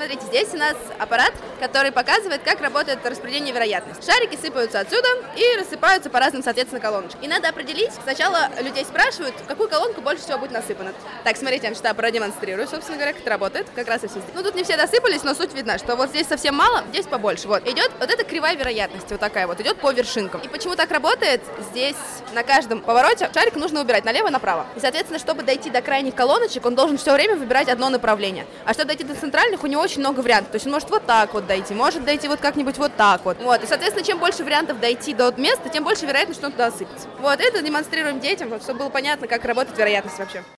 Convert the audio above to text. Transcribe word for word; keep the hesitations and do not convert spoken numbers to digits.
Смотрите, здесь у нас аппарат, который показывает, как работает распределение вероятности. Шарики сыпаются отсюда и рассыпаются по разным, соответственно, колоночкам. И надо определить, сначала людей спрашивают, в какую колонку больше всего будет насыпано. Так, смотрите, я что продемонстрирую, собственно говоря, как это работает. Как раз и все здесь. Ну, тут не все досыпались, но суть видна, что вот здесь совсем мало, здесь побольше. Вот, идет вот эта кривая вероятности, вот такая вот, идет по вершинкам. И почему так работает? Здесь на каждом повороте шарик нужно убирать налево и направо. И, соответственно, чтобы дойти до крайних колоночек, он должен все время выбирать одно направление. А чтобы дойти до центральных, у него очень много вариантов. То есть он может вот так вот дойти, может дойти вот как-нибудь вот так вот. Вот. И, соответственно, чем больше вариантов дойти до места, тем больше вероятность, что он туда осыпется. Вот, это демонстрируем детям, вот, чтобы было понятно, как работает вероятность вообще.